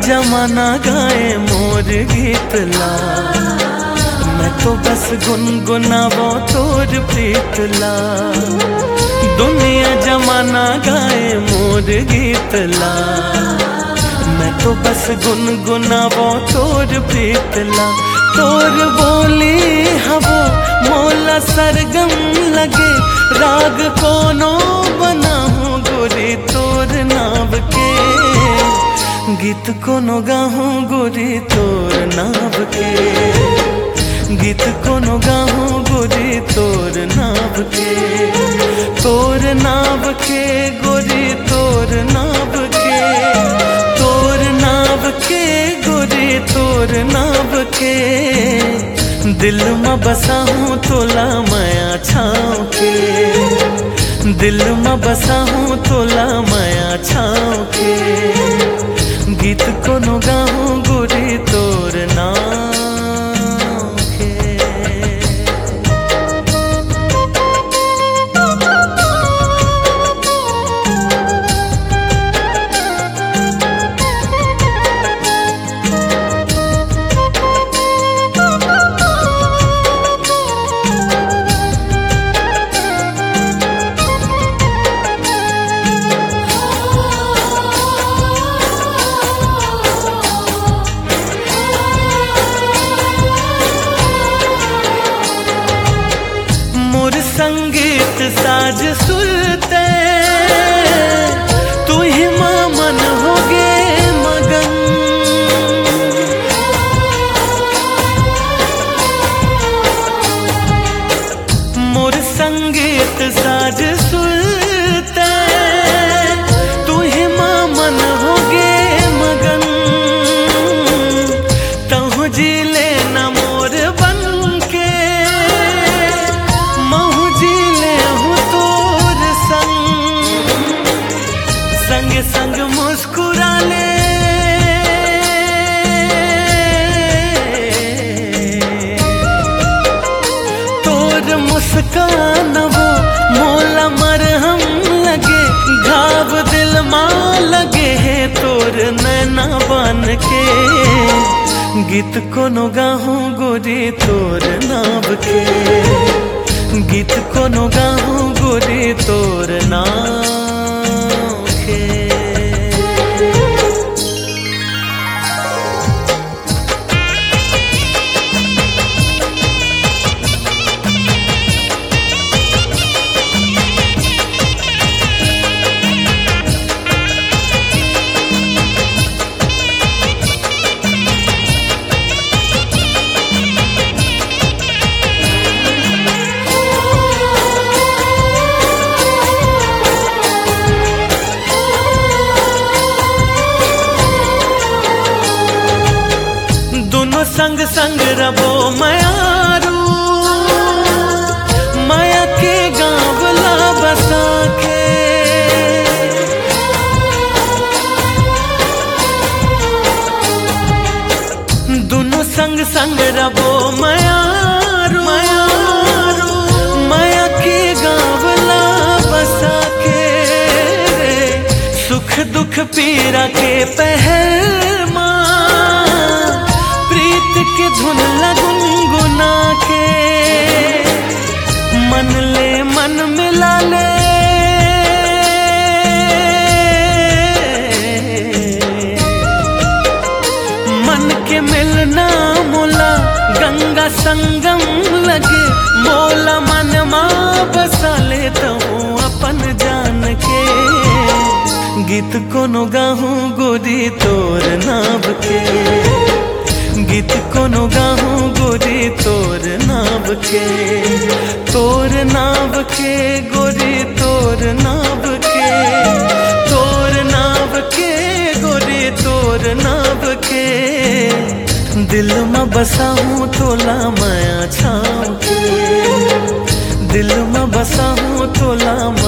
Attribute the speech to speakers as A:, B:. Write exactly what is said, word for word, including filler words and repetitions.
A: जमाना गाए मोर गीत ला, मैं तो बस गुनगुनावो तोर प्रीत ला। दुनिया जमाना गाए मोर गीत ला, मैं तो बस गुनगुनावो तोर प्रीत ला। तोर बोली हवो मोला सरगम लगे, राग कोनो बनाऊं गोरी तोर नाव के। गीत कोनो गाऊं गोरी तोर नाव के, गीत कोनो गाऊं गोरी तोर नाव के। तोर नाव के गोरी तोर नाव के, तोर नाव के गोरी तोर नाव के। दिल में बसा हूँ तोला माया छाँव के, दिल में बसा हूँ तोला माया छाँव के। गीत कोनो गाऊं गोरी तोर नाव के। संगीत साज सुरते तू ही मां मन होगे मगन। मोर संगीत साज सुरते तू ही मां मन होगे मगन। तहु जी लेना मोर बन के, संग संग मुस्कुरा ले। तोर मुस्कान वो मोला मरहम लगे, घाव दिल मां लगे है तोर नैना बन के। गीत कोनो गाऊं गोरी तोर नाव के, गीत कोनो गाऊं गोरी तोर नाव के। संग संग रबो मयारू, माया के गाँवला बसा के। दोनों संग संग रबो मयारू, मयारू माया के गाँवला बसा के। सुख दुख पीरा के पहल के धुन गुनगुना के। मन ले मन मिला ले, मन के मिलना मोला गंगा संगम लगे। मोला मन मां बसा ले तो अपन जान के। गीत कोनो गाऊं गोरी तोर नाव के, गीत कोनो गाऊं गोरी तोर नाव के। तोर नाव के गोरी तोर नाव के, तोर नाव के गोरी तोर नाव के। दिल में बसा हूँ तोला माया छाँव के, दिल में बसा हूँ तोला